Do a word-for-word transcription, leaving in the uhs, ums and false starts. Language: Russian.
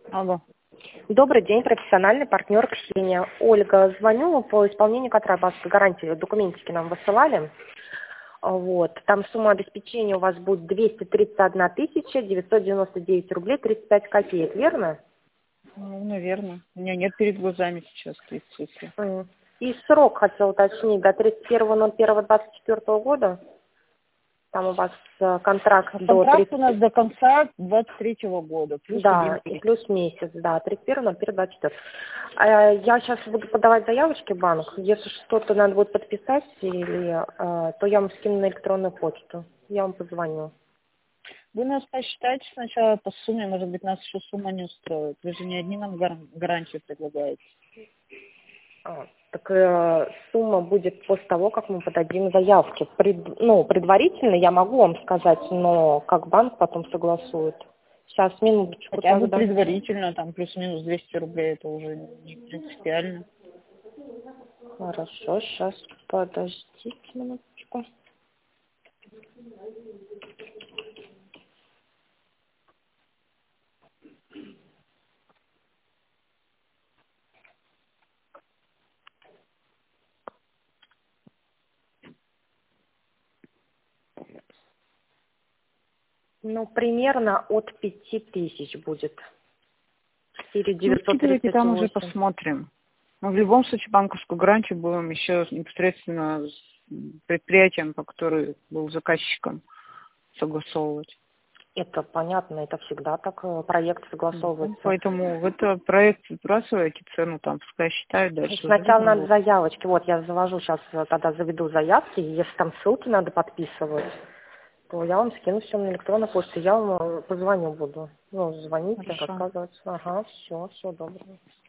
Алло. Добрый день, профессиональный партнер Ксения. Ольга, звоню по исполнению контрабасовской гарантии. Документики нам высылали. Вот. Там сумма обеспечения у вас будет двести тридцать одна тысяча девятьсот девяносто девять рублей тридцать пять копеек, верно? Ну, наверное. У меня нет перед глазами сейчас этой цифры. М. И срок хотел уточнить до тридцать первого ноль первого двадцать четвёртого года. Там у вас э, контракт до Контракт у тридцать... нас до конца двадцать третьего года, плюс один Да, и месяц. плюс месяц, да, тридцать первого ноль первого двадцать четвёртого. А, Я сейчас буду подавать заявочки в банк. Если что-то надо будет подписать, или, э, то я вам скину на электронную почту. Я вам позвоню. Вы нас посчитайте сначала по сумме, может быть, нас еще сумма не устроит. Вы же не одни нам гар- гарантию предлагаете. А, так э, сумма будет после того, как мы подадим заявки. Пред- ну, предварительно я могу вам сказать, но как банк потом согласует. Сейчас, минуточку Хотя бы тогда. предварительно, там плюс-минус двести рублей, это уже не принципиально. Хорошо, сейчас подождите минуточку. Ну, примерно от пяти тысяч будет. четыре Ну, девятьсот скидывайте, тридцать там уже восемь. посмотрим. Мы в любом случае банковскую гарантию будем еще непосредственно с предприятием, по которому был заказчиком, согласовывать. Это понятно, это всегда так э, проект Ну, согласовывается. поэтому в этот проект сбрасываете цену, там пускай считают, дальше уже Сначала видно надо будет. заявочки. Вот я завожу сейчас, тогда заведу заявки. И если там ссылки надо подписывать, то я вам скину все на электронную почту. Я вам э, позвоню буду. Ну, звоните, Хорошо. рассказывать. Ага, все, все доброго.